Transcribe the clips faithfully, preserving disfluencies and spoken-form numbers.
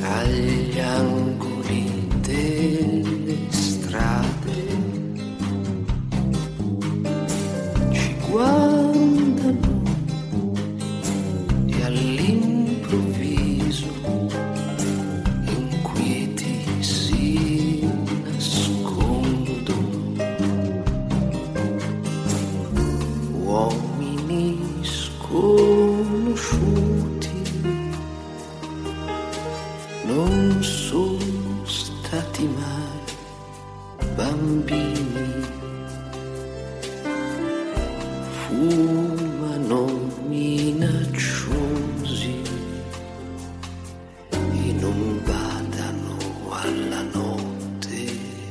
tra gli angoli delle strade ci guardano e all'improvviso inquieti si nascondono uomini sconosciuti. Non sono stati mai bambini, fumano minacciosi e non badano alla notte.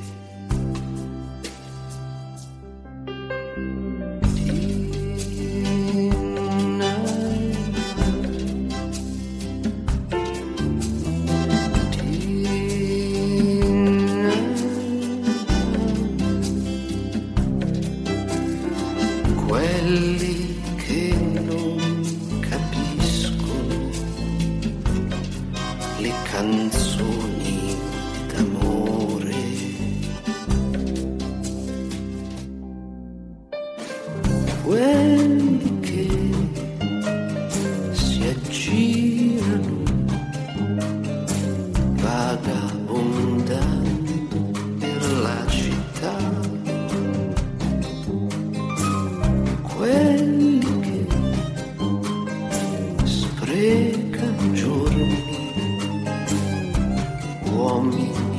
Quelli che non capiscono le canzoni d'amore, quelli che si aggirano vagabondando per la città, quelli che sprecano giorni, uomini